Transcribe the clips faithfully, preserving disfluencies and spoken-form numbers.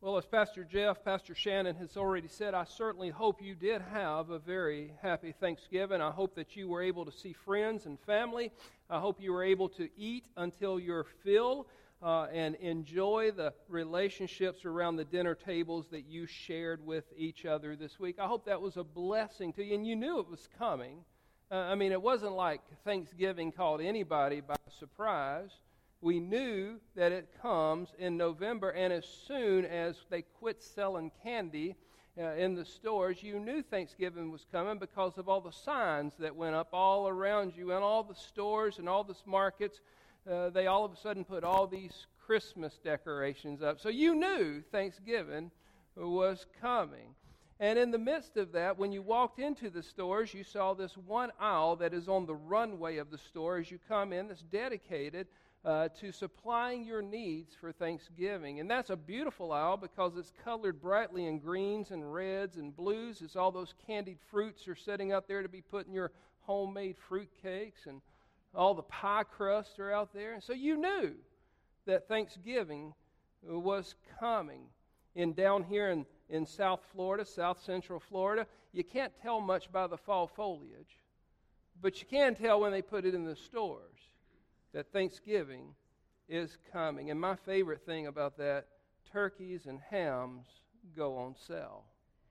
Well, as Pastor Jeff, Pastor Shannon has already said, I certainly hope you did have a very happy Thanksgiving. I hope that you were able to see friends and family. I hope you were able to eat until you're filled uh, and enjoy the relationships around the dinner tables that you shared with each other this week. I hope that was a blessing to you, and you knew it was coming. Uh, I mean, it wasn't like Thanksgiving caught anybody by surprise. We knew that it comes in November, and as soon as they quit selling candy uh, in the stores, you knew Thanksgiving was coming because of all the signs that went up all around you, and all the stores and all the markets. Uh, they all of a sudden put all these Christmas decorations up. So you knew Thanksgiving was coming. And in the midst of that, when you walked into the stores, you saw this one aisle that is on the runway of the store as you come in that's dedicated Uh, to supplying your needs for Thanksgiving. And that's a beautiful aisle because it's colored brightly in greens and reds and blues. It's all those candied fruits are sitting out there to be put in your homemade fruit cakes, and all the pie crusts are out there. And so you knew that Thanksgiving was coming. And down here in, in South Florida, South Central Florida, you can't tell much by the fall foliage, but you can tell when they put it in the stores that Thanksgiving is coming. And my favorite thing about that, turkeys and hams go on sale.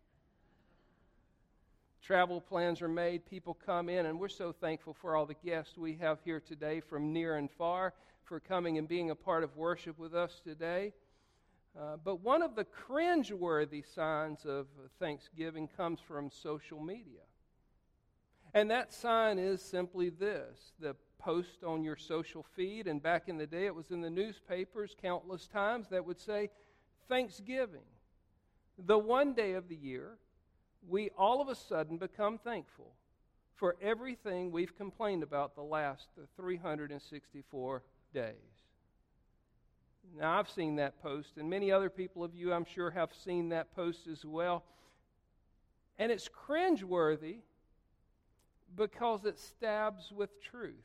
Travel plans are made, people come in, and we're so thankful for all the guests we have here today from near and far for coming and being a part of worship with us today. Uh, but one of the cringeworthy signs of Thanksgiving comes from social media. And that sign is simply this: the post on your social feed, and back in the day it was in the newspapers countless times, that would say, Thanksgiving, the one day of the year we all of a sudden become thankful for everything we've complained about the last three hundred sixty-four days. Now, I've seen that post, and many other people of you, I'm sure, have seen that post as well. And it's cringeworthy because it stabs with truth.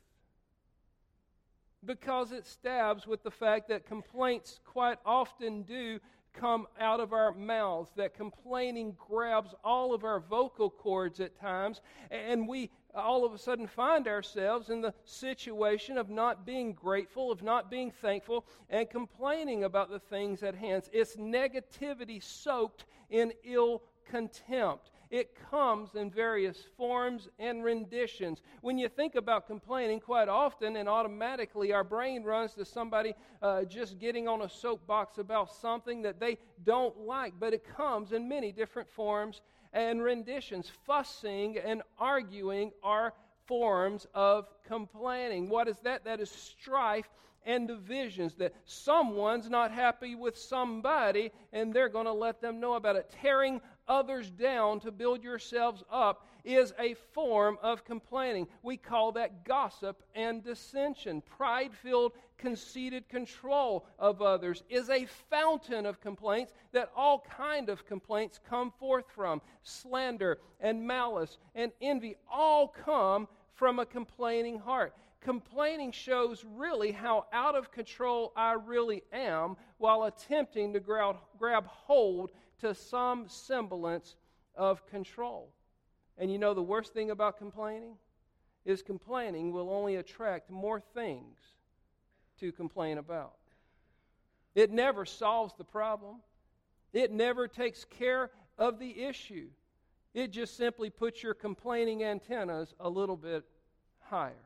Because it stabs with the fact that complaints quite often do come out of our mouths, that complaining grabs all of our vocal cords at times, and we all of a sudden find ourselves in the situation of not being grateful, of not being thankful, and complaining about the things at hand. It's negativity soaked in ill contempt. It comes in various forms and renditions. When you think about complaining, quite often and automatically our brain runs to somebody uh, just getting on a soapbox about something that they don't like. But it comes in many different forms and renditions. Fussing and arguing are forms of complaining. What is that? That is strife and divisions, that someone's not happy with somebody and they're going to let them know about it. Tearing others down to build yourselves up is a form of complaining. We call that gossip and dissension. Pride-filled, conceited control of others is a fountain of complaints that all kind of complaints come forth from. Slander and malice and envy all come from a complaining heart. Complaining shows really how out of control I really am while attempting to grab, grab hold to some semblance of control. And you know the worst thing about complaining is complaining will only attract more things to complain about. It never solves the problem. It never takes care of the issue. It just simply puts your complaining antennas a little bit higher.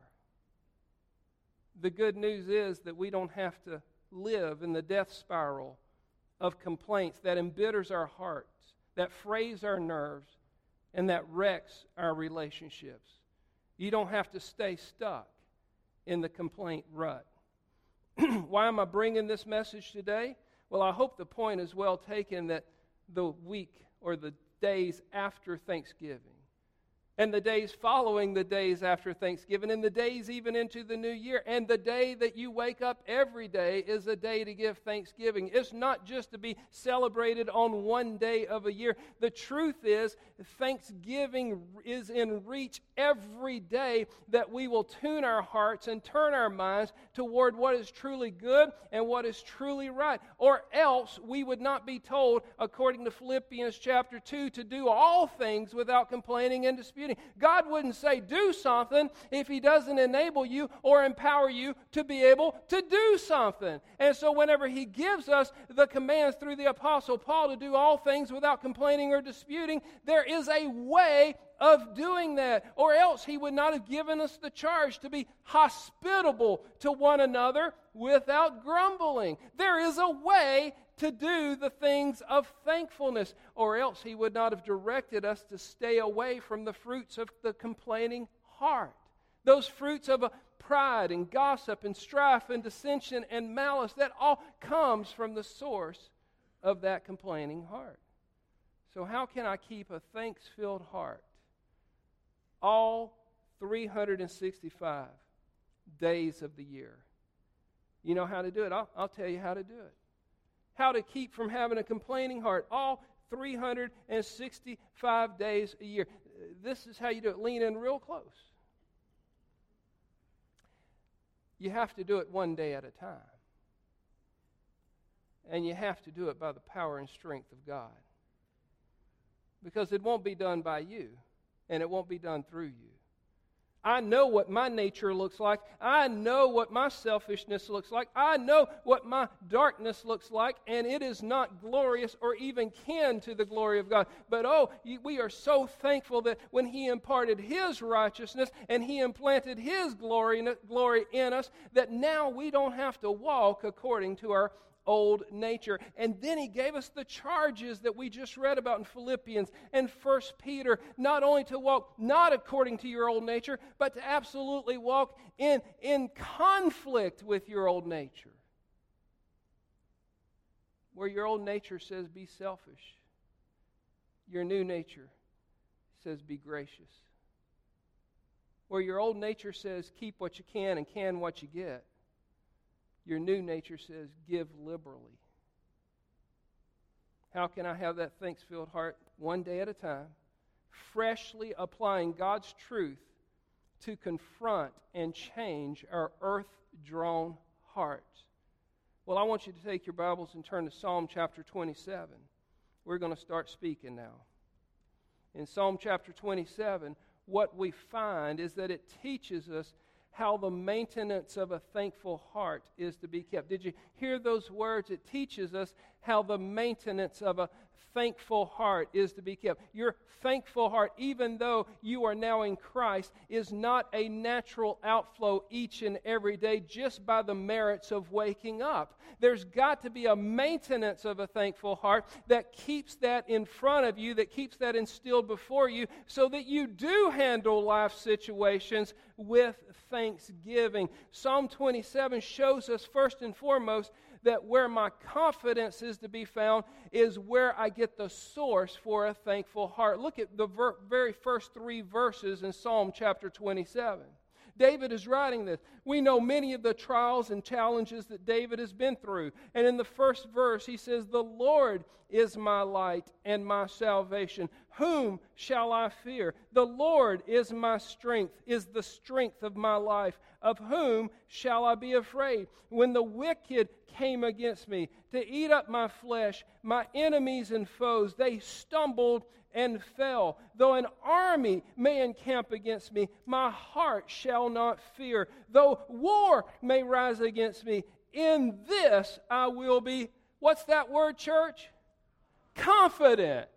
The good news is that we don't have to live in the death spiral of complaints that embitters our hearts, that frays our nerves, and that wrecks our relationships. You don't have to stay stuck in the complaint rut. Why am I bringing this message today? Well, I hope the point is well taken that the week or the days after Thanksgiving, and the days following the days after Thanksgiving, and the days even into the new year. And the day that you wake up every day is a day to give thanksgiving. It's not just to be celebrated on one day of a year. The truth is, Thanksgiving is in reach every day, that we will tune our hearts and turn our minds toward what is truly good and what is truly right. Or else we would not be told, according to Philippians chapter two, to do all things without complaining and disputing. God wouldn't say do something if He doesn't enable you or empower you to be able to do something. And so whenever He gives us the commands through the Apostle Paul to do all things without complaining or disputing, there is a way of doing that. Or else He would not have given us the charge to be hospitable to one another without grumbling. There is a way to do the things of thankfulness, or else He would not have directed us to stay away from the fruits of the complaining heart. Those fruits of a pride and gossip and strife and dissension and malice, that all comes from the source of that complaining heart. So how can I keep a thanks-filled heart all three hundred sixty-five days of the year? You know how to do it. I'll, I'll tell you how to do it. How to keep from having a complaining heart all three hundred sixty-five days a year. This is how you do it. Lean in real close. You have to do it one day at a time. And you have to do it by the power and strength of God. Because it won't be done by you, and it won't be done through you. I know what my nature looks like. I know what my selfishness looks like. I know what my darkness looks like, and it is not glorious or even kin to the glory of God. But oh, we are so thankful that when He imparted His righteousness and He implanted His glory, glory in us, that now we don't have to walk according to our old nature. And then He gave us the charges that we just read about in Philippians and First Peter, not only to walk not according to your old nature, but to absolutely walk in, in conflict with your old nature. Where your old nature says be selfish, your new nature says be gracious. Where your old nature says keep what you can and can what you get, your new nature says, give liberally. How can I have that thanks-filled heart? One day at a time, freshly applying God's truth to confront and change our earth-drawn hearts. Well, I want you to take your Bibles and turn to Psalm chapter twenty-seven. We're going to start speaking now. In Psalm chapter twenty-seven, what we find is that it teaches us how the maintenance of a thankful heart is to be kept. Did you hear those words? It teaches us how the maintenance of a thankful heart is to be kept. Your thankful heart, even though you are now in Christ, is not a natural outflow each and every day just by the merits of waking up. There's got to be a maintenance of a thankful heart that keeps that in front of you, that keeps that instilled before you, so that you do handle life situations with thanksgiving. Psalm twenty-seven shows us first and foremost that where my confidence is to be found is where I get the source for a thankful heart. Look at the ver- very first three verses in Psalm chapter twenty-seven. David is writing this. We know many of the trials and challenges that David has been through. And in the first verse, he says, "The Lord is my light and my salvation. Whom shall I fear? The Lord is my strength, is the strength of my life. Of whom shall I be afraid? When the wicked came against me to eat up my flesh, my enemies and foes, they stumbled and fell. Though an army may encamp against me, my heart shall not fear. Though war may rise against me, in this I will be," what's that word, church? Confident.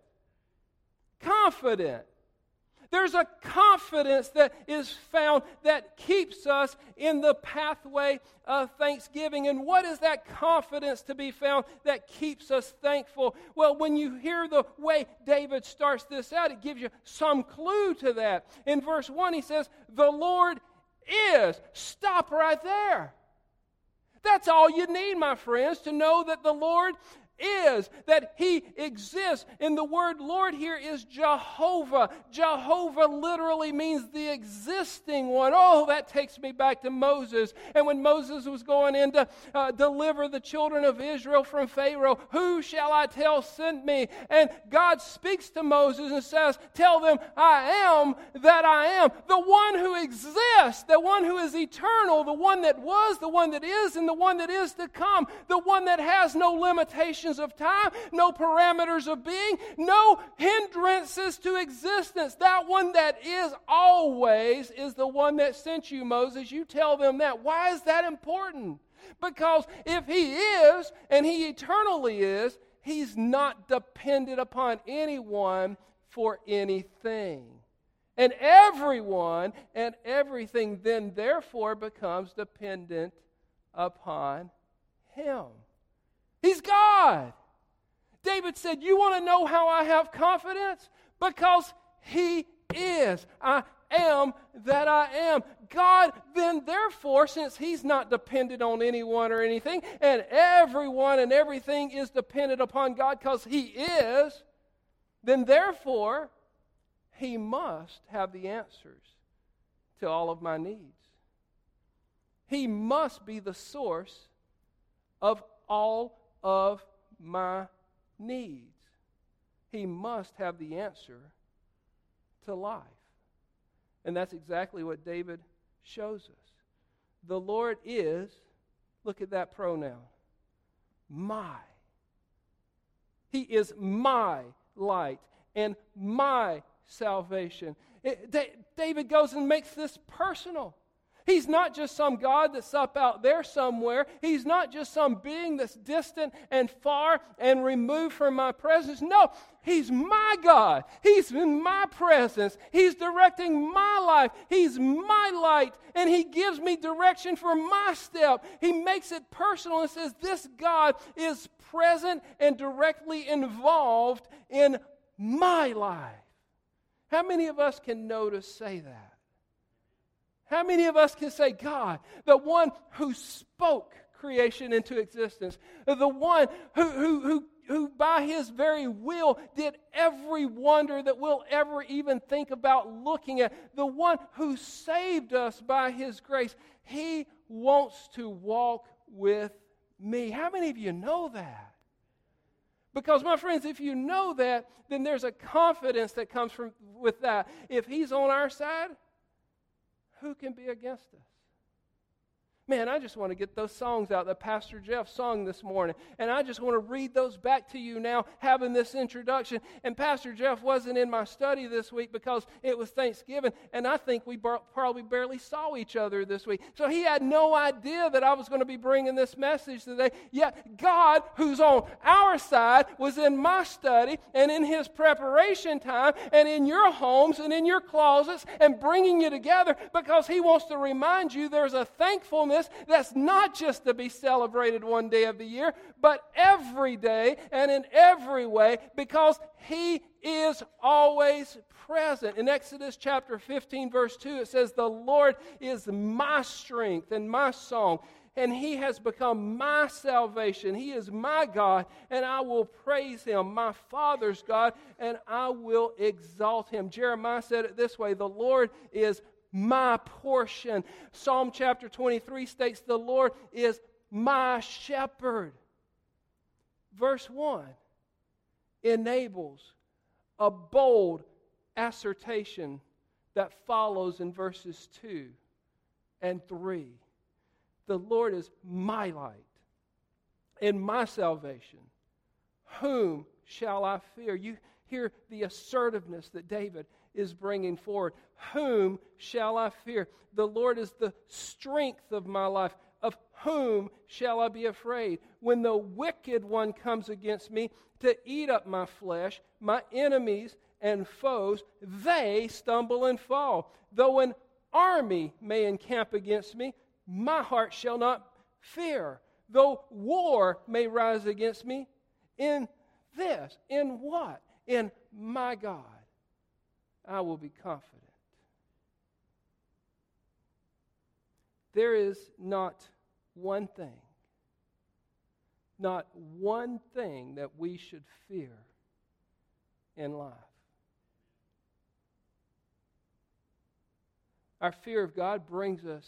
Confident. There's a confidence that is found that keeps us in the pathway of thanksgiving. And what is that confidence to be found that keeps us thankful? Well, when you hear the way David starts this out, it gives you some clue to that. In verse one, he says, "The Lord is." Stop right there. That's all you need, my friends, to know that the Lord is, that He exists. And the word Lord here is Jehovah. Jehovah literally means the existing one. Oh, that takes me back to Moses. And when Moses was going in to uh, deliver the children of Israel from Pharaoh, who shall I tell sent me? And God speaks to Moses and says, tell them, I am that I am. The one who exists, the one who is eternal, the one that was, the one that is, and the one that is to come, the one that has no limitations of time, no parameters of being, no hindrances to existence. That one that is always is the one that sent you, Moses. You tell them that. Why is that important? Because if He is, and He eternally is, He's not dependent upon anyone for anything. And everyone and everything then therefore becomes dependent upon Him. He's God. David said, you want to know how I have confidence? Because He is. I am that I am. God then therefore, since He's not dependent on anyone or anything, and everyone and everything is dependent upon God because He is, then therefore, He must have the answers to all of my needs. He must be the source of all of my needs. He must have the answer to life. And that's exactly what David shows us. The Lord is, look at that pronoun, my. He is my light and my salvation. It, da- David goes and makes this personal. He's not just some God that's up out there somewhere. He's not just some being that's distant and far and removed from my presence. No, He's my God. He's in my presence. He's directing my life. He's my light, and He gives me direction for my step. He makes it personal and says, this God is present and directly involved in my life. How many of us can know to say that? How many of us can say, God, the one who spoke creation into existence, the one who, who, who, who by His very will did every wonder that we'll ever even think about looking at, the one who saved us by His grace, He wants to walk with me. How many of you know that? Because, my friends, if you know that, then there's a confidence that comes from with that. If He's on our side, who can be against us? Man, I just want to get those songs out that Pastor Jeff sung this morning. And I just want to read those back to you now, having this introduction. And Pastor Jeff wasn't in my study this week because it was Thanksgiving. And I think we bar- probably barely saw each other this week. So he had no idea that I was going to be bringing this message today. Yet God, who's on our side, was in my study and in His preparation time and in your homes and in your closets and bringing you together because He wants to remind you there's a thankfulness that's not just to be celebrated one day of the year, but every day and in every way, because He is always present. In Exodus chapter fifteen, verse two, it says, the Lord is my strength and my song, and He has become my salvation. He is my God, and I will praise Him, my Father's God, and I will exalt Him. Jeremiah said it this way, the Lord is my portion. Psalm chapter twenty-three states, the Lord is my shepherd. Verse one enables a bold assertion that follows in verses two and three. The Lord is my light and my salvation. Whom shall I fear? You hear the assertiveness that David is bringing forward. Whom shall I fear? The Lord is the strength of my life. Of whom shall I be afraid? When the wicked one comes against me to eat up my flesh, my enemies and foes, they stumble and fall. Though an army may encamp against me, my heart shall not fear. Though war may rise against me, in this, in what? In my God, I will be confident. There is not one thing, not one thing that we should fear in life. Our fear of God brings us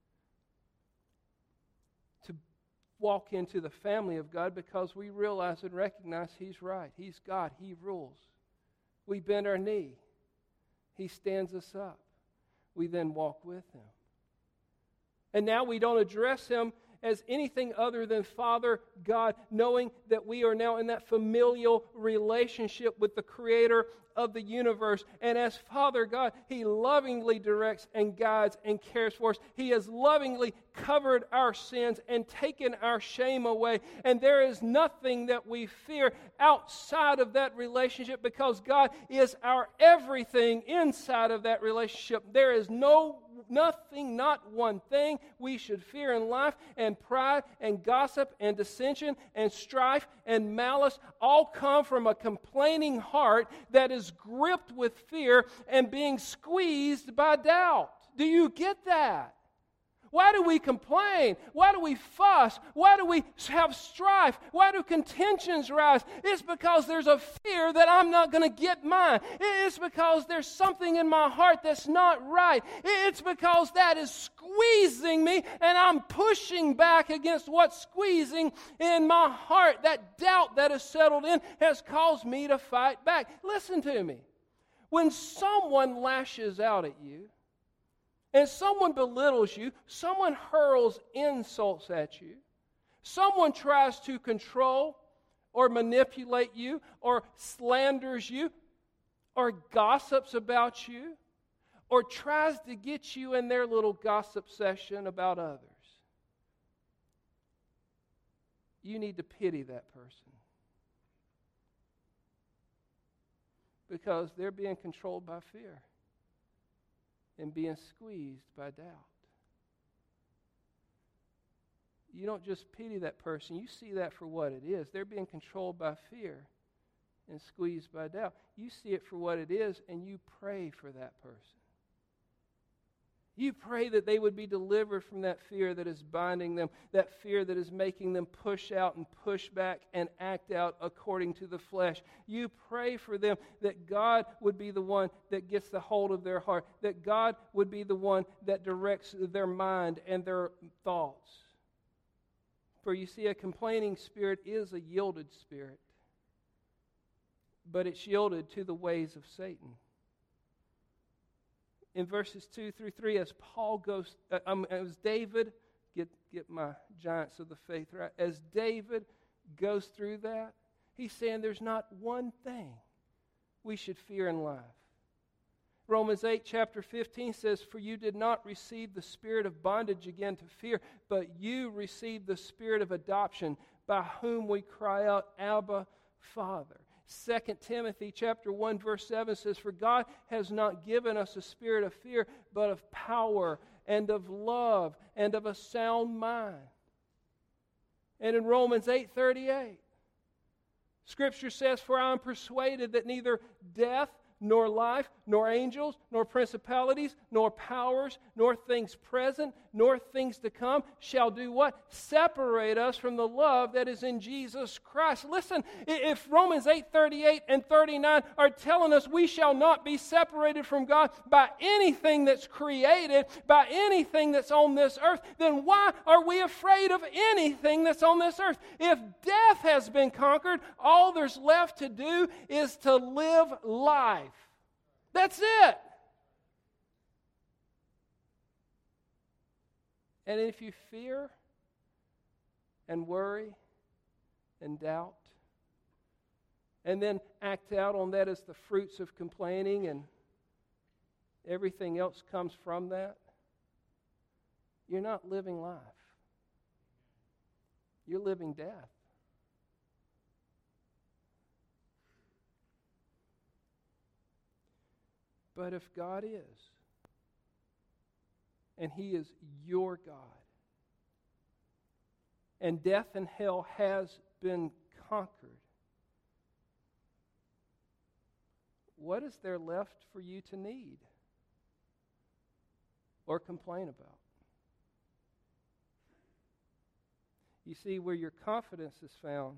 to walk into the family of God because we realize and recognize He's right. He's God. He rules. We bend our knee. He stands us up. We then walk with Him. And now we don't address Him as anything other than Father God, knowing that we are now in that familial relationship with the Creator of the universe. And as Father God, He lovingly directs and guides and cares for us. He has lovingly covered our sins and taken our shame away. And there is nothing that we fear outside of that relationship because God is our everything inside of that relationship. There is no Nothing, not one thing we should fear in life, and pride and gossip and dissension and strife and malice all come from a complaining heart that is gripped with fear and being squeezed by doubt. Do you get that? Why do we complain? Why do we fuss? Why do we have strife? Why do contentions rise? It's because there's a fear that I'm not going to get mine. It's because there's something in my heart that's not right. It's because that is squeezing me and I'm pushing back against what's squeezing in my heart. That doubt that has settled in has caused me to fight back. Listen to me. When someone lashes out at you, and someone belittles you, someone hurls insults at you, someone tries to control or manipulate you or slanders you or gossips about you or tries to get you in their little gossip session about others, you need to pity that person because they're being controlled by fear and being squeezed by doubt. You don't just pity that person. You see that for what it is. They're being controlled by fear and squeezed by doubt. You see it for what it is, and you pray for that person. You pray that they would be delivered from that fear that is binding them, that fear that is making them push out and push back and act out according to the flesh. You pray for them that God would be the one that gets the hold of their heart, that God would be the one that directs their mind and their thoughts. For you see, a complaining spirit is a yielded spirit, but it's yielded to the ways of Satan. In verses two through three, as Paul goes, uh, um, as David, get, get my giants of the faith right, as David goes through that, he's saying there's not one thing we should fear in life. Romans eight, chapter fifteen says, "For you did not receive the spirit of bondage again to fear, but you received the spirit of adoption, by whom we cry out, Abba, Father." Second Timothy chapter one verse seven says, "For God has not given us a spirit of fear, but of power and of love and of a sound mind." And in Romans eight thirty-eight, Scripture says, "For I am persuaded that neither death, nor life, nor angels, nor principalities, nor powers, nor things present, nor things to come shall do what? Separate us from the love that is in Jesus Christ." Listen, if Romans eight thirty-eight and thirty-nine are telling us we shall not be separated from God by anything that's created, by anything that's on this earth, then why are we afraid of anything that's on this earth? If death has been conquered, all there's left to do is to live life. That's it. And if you fear and worry and doubt, and then act out on that as the fruits of complaining, and everything else comes from that, you're not living life. You're living death. But if God is, and He is your God, and death and hell has been conquered, what is there left for you to need or complain about? You see, where your confidence is found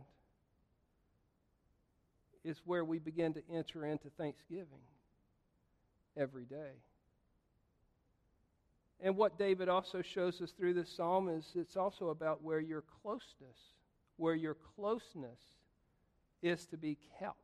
is where we begin to enter into thanksgiving every day. And what David also shows us through this psalm is it's also about where your closeness, where your closeness is to be kept.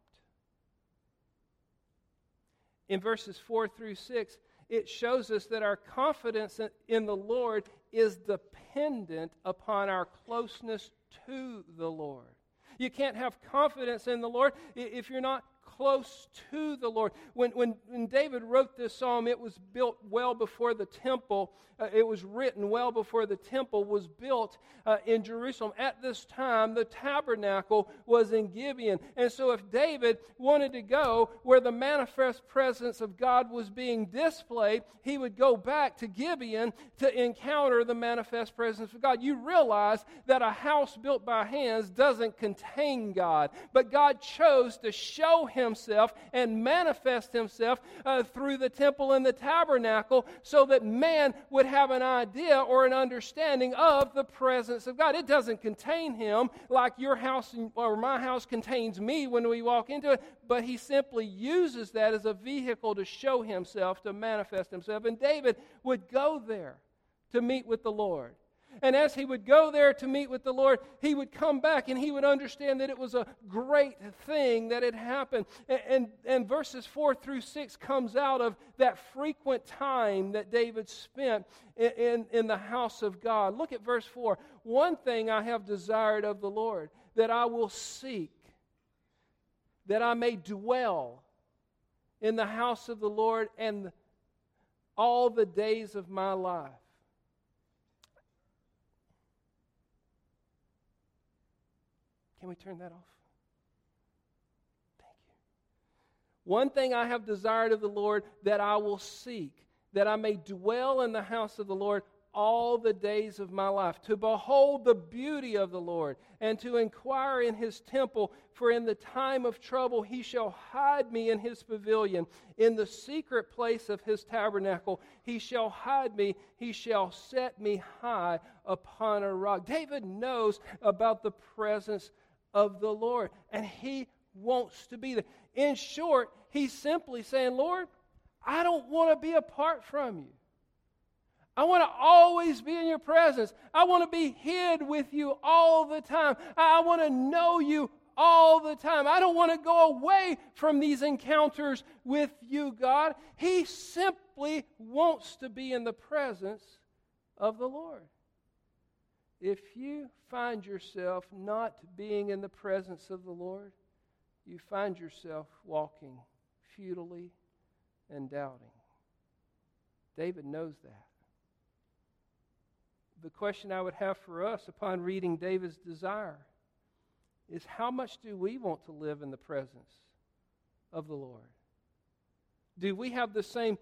In verses four through six, it shows us that our confidence in the Lord is dependent upon our closeness to the Lord. You can't have confidence in the Lord if you're not close to the Lord. When, when, when David wrote this psalm, it was built well before the temple. Uh, it was written well before the temple was built uh, in Jerusalem. At this time, the tabernacle was in Gibeon. And so if David wanted to go where the manifest presence of God was being displayed, he would go back to Gibeon to encounter the manifest presence of God. You realize that a house built by hands doesn't contain God, but God chose to show Himself and manifest Himself uh, through the temple and the tabernacle so that man would have an idea or an understanding of the presence of God. It doesn't contain Him like your house or my house contains me when we walk into it, but He simply uses that as a vehicle to show Himself, to manifest Himself. And David would go there to meet with the Lord. And as he would go there to meet with the Lord, he would come back and he would understand that it was a great thing that had happened. And, and, and verses four through six comes out of that frequent time that David spent in, in, in the house of God. Look at verse four. One thing I have desired of the Lord, that I will seek, that I may dwell in the house of the Lord and all the days of my life. Can we turn that off? Thank you. One thing I have desired of the Lord, that I will seek, that I may dwell in the house of the Lord all the days of my life, to behold the beauty of the Lord, and to inquire in His temple. For in the time of trouble He shall hide me in His pavilion. In the secret place of His tabernacle He shall hide me. He shall set me high upon a rock. David knows about the presence of the Lord, and he wants to be there. In short, he's simply saying, Lord, I don't want to be apart from you. I want to always be in your presence. I want to be hid with you all the time. I want to know you all the time. I don't want to go away from these encounters with you, God. He simply wants to be in the presence of the Lord. If you find yourself not being in the presence of the Lord, you find yourself walking futilely and doubting. David knows that. The question I would have for us upon reading David's desire is, how much do we want to live in the presence of the Lord? Do we have the same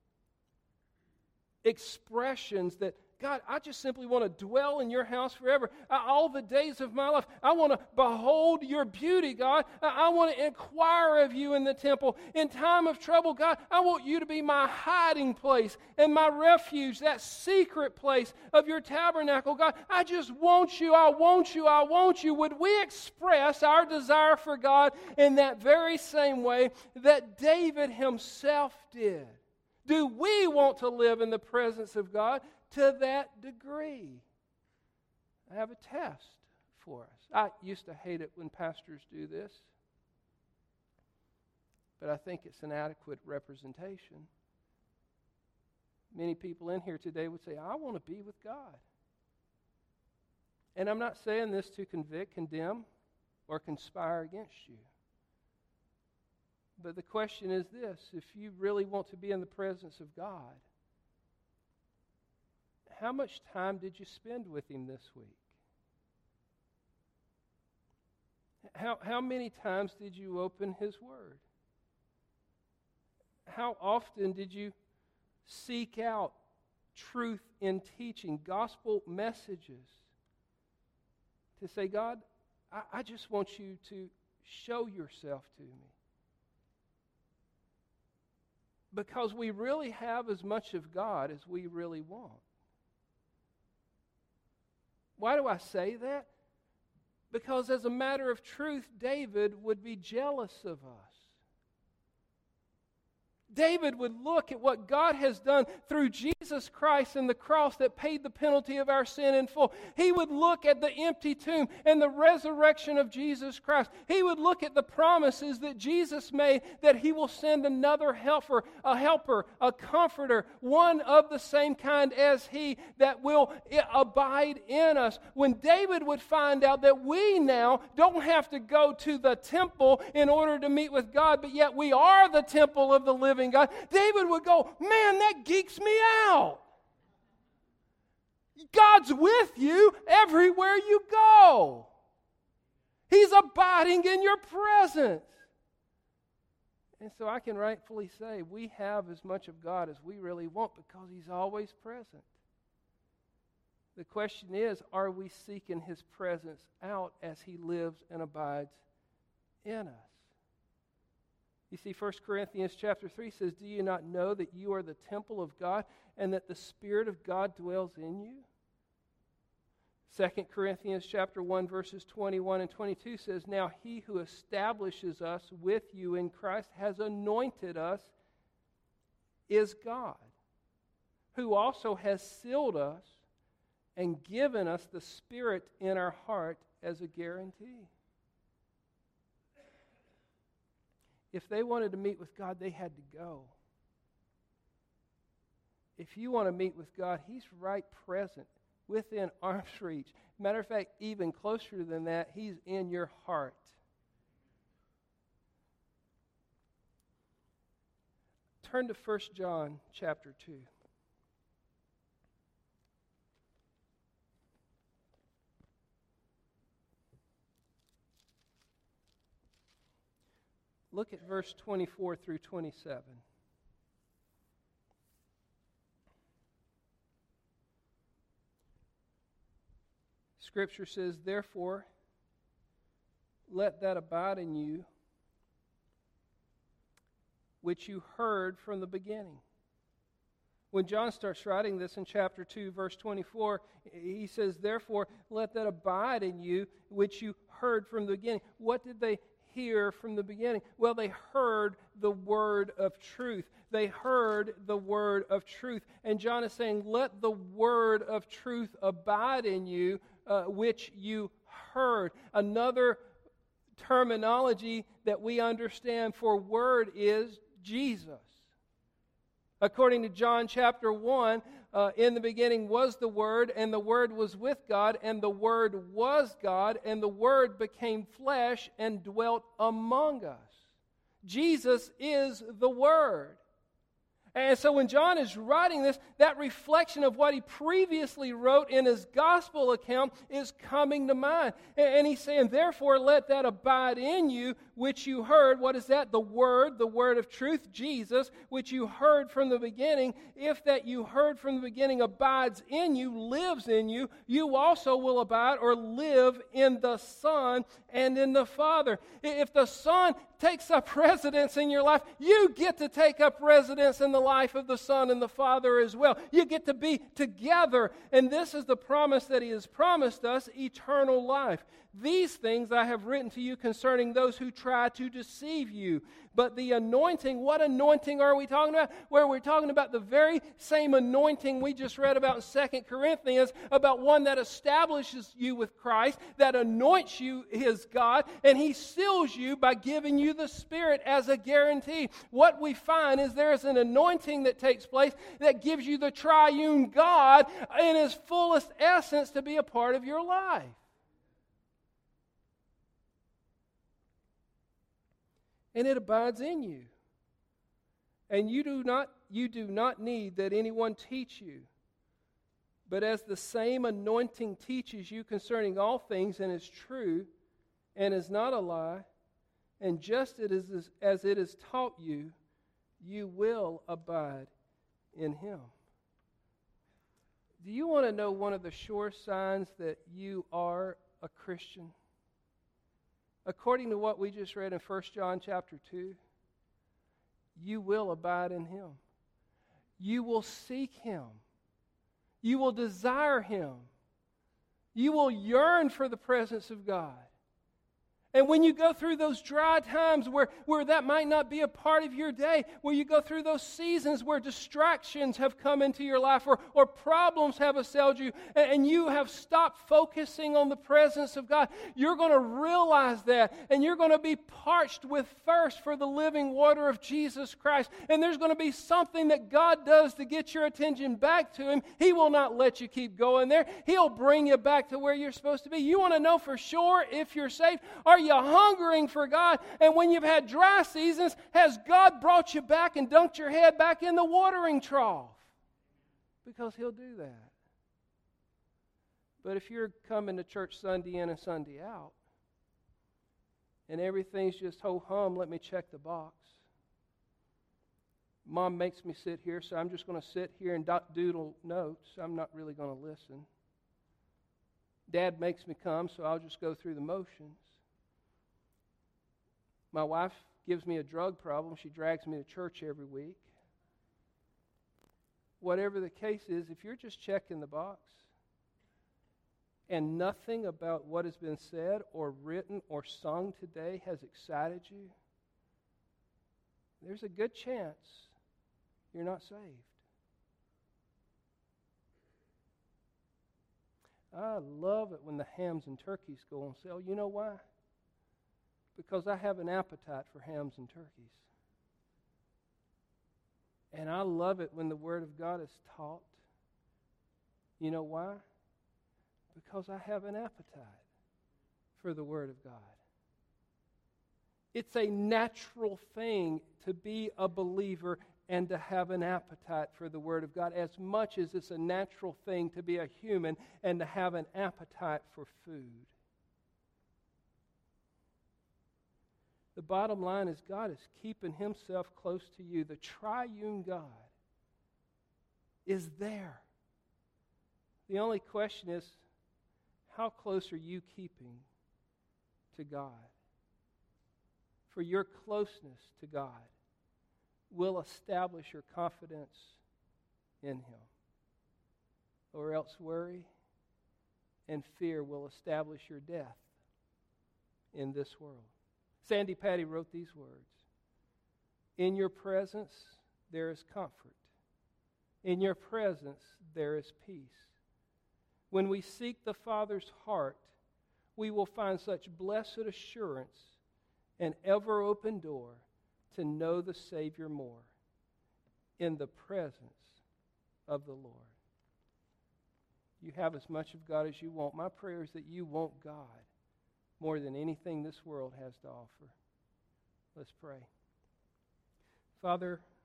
expressions that, God, I just simply want to dwell in your house forever, I, all the days of my life. I want to behold your beauty, God. I, I want to inquire of you in the temple. In time of trouble, God, I want you to be my hiding place and my refuge, that secret place of your tabernacle. God, I just want you, I want you, I want you. Would we express our desire for God in that very same way that David himself did? Do we want to live in the presence of God to that degree? I have a test for us. I used to hate it when pastors do this, but I think it's an adequate representation. Many people in here today would say, I want to be with God. And I'm not saying this to convict, condemn, or conspire against you. But the question is this: if you really want to be in the presence of God, how much time did you spend with Him this week? How, how many times did you open His Word? How often did you seek out truth in teaching, gospel messages, to say, God, I, I just want you to show yourself to me? Because we really have as much of God as we really want. Why do I say that? Because as a matter of truth, David would be jealous of us. David would look at what God has done through Jesus Christ and the cross that paid the penalty of our sin in full. He would look at the empty tomb and the resurrection of Jesus Christ. He would look at the promises that Jesus made that He will send another helper, a helper, a comforter, one of the same kind as He that will abide in us. When David would find out that we now don't have to go to the temple in order to meet with God, but yet we are the temple of the living God, David would go, man, that geeks me out. God's with you everywhere you go. He's abiding in your presence. And so I can rightfully say we have as much of God as we really want because He's always present. The question is, are we seeking His presence out as He lives and abides in us? You see, First Corinthians chapter three says, do you not know that you are the temple of God and that the Spirit of God dwells in you? Second Corinthians chapter one, verses twenty-one and twenty-two says, now He who establishes us with you in Christ has anointed us is God, who also has sealed us and given us the Spirit in our heart as a guarantee. If they wanted to meet with God, they had to go. If you want to meet with God, He's right present, within arm's reach. Matter of fact, even closer than that, He's in your heart. Turn to First John chapter two. Look at verse twenty-four through twenty-seven. Scripture says, therefore, let that abide in you which you heard from the beginning. When John starts writing this in chapter two, verse twenty-four, he says, therefore, let that abide in you which you heard from the beginning. What did they hear from the beginning? Well, they heard the word of truth. They heard the word of truth. And John is saying, let the word of truth abide in you, uh, which you heard. Another terminology that we understand for word is Jesus. According to John chapter one, uh, in the beginning was the Word, and the Word was with God, and the Word was God, and the Word became flesh and dwelt among us. Jesus is the Word. And so when John is writing this, that reflection of what he previously wrote in his gospel account is coming to mind. And he's saying, therefore, let that abide in you, which you heard. What is that? The Word, the Word of truth, Jesus, which you heard from the beginning. If that you heard from the beginning abides in you, lives in you, you also will abide or live in the Son and in the Father. If the Son takes up residence in your life, you get to take up residence in the life of the Son and the Father as well. You get to be together. And this is the promise that He has promised us, eternal life. These things I have written to you concerning those who try to deceive you. But the anointing, what anointing are we talking about? Where we're talking about the very same anointing we just read about in Second Corinthians, about one that establishes you with Christ, that anoints you as God, and He seals you by giving you the Spirit as a guarantee. What we find is there is an anointing that takes place that gives you the triune God in His fullest essence to be a part of your life. And it abides in you. And you do not you do not need that anyone teach you. But as the same anointing teaches you concerning all things and is true and is not a lie, and just it is, as it is taught you, you will abide in Him. Do you want to know one of the sure signs that you are a Christian? According to what we just read in First John chapter two, you will abide in Him. You will seek Him. You will desire Him. You will yearn for the presence of God. And when you go through those dry times where, where that might not be a part of your day, where you go through those seasons where distractions have come into your life or, or problems have assailed you and, and you have stopped focusing on the presence of God, you're going to realize that and you're going to be parched with thirst for the living water of Jesus Christ. And there's going to be something that God does to get your attention back to Him. He will not let you keep going there. He'll bring you back to where you're supposed to be. You want to know for sure if you're saved? Are you hungering for God? And when you've had dry seasons, has God brought you back and dunked your head back in the watering trough? Because He'll do that. But if you're coming to church Sunday in and Sunday out, and everything's just ho-hum, let me check the box. Mom makes me sit here, so I'm just going to sit here and doodle notes. I'm not really going to listen. Dad makes me come, so I'll just go through the motions. My wife gives me a drug problem. She drags me to church every week. Whatever the case is, if you're just checking the box and nothing about what has been said or written or sung today has excited you, there's a good chance you're not saved. I love it when the hams and turkeys go on sale. You know why? Because I have an appetite for hams and turkeys. And I love it when the Word of God is taught. You know why? Because I have an appetite for the Word of God. It's a natural thing to be a believer and to have an appetite for the Word of God, as much as it's a natural thing to be a human and to have an appetite for food. The bottom line is God is keeping Himself close to you. The triune God is there. The only question is, how close are you keeping to God? For your closeness to God will establish your confidence in Him. Or else worry and fear will establish your death in this world. Sandy Patty wrote these words: in your presence there is comfort. In your presence there is peace. When we seek the Father's heart, we will find such blessed assurance and ever open door to know the Savior more in the presence of the Lord. You have as much of God as you want. My prayer is that you want God more than anything this world has to offer. Let's pray. Father,